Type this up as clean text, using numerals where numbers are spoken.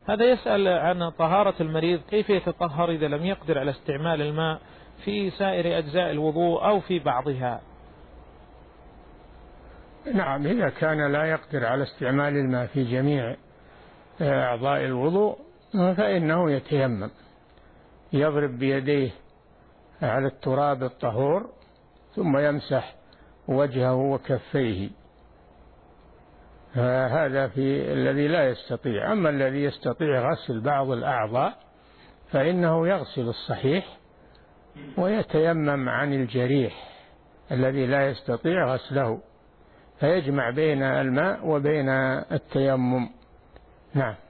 هذا يسأل عن طهارة المريض، كيف يتطهر إذا لم يقدر على استعمال الماء في سائر أجزاء الوضوء أو في بعضها؟ نعم، إذا كان لا يقدر على استعمال الماء في جميع أعضاء الوضوء فإنه يتيمم، يضرب بيديه على التراب الطهور ثم يمسح وجهه وكفيه. هذا في الذي لا يستطيع. أما الذي يستطيع غسل بعض الأعضاء فإنه يغسل الصحيح ويتيمم عن الجريح الذي لا يستطيع غسله، فيجمع بين الماء وبين التيمم. نعم.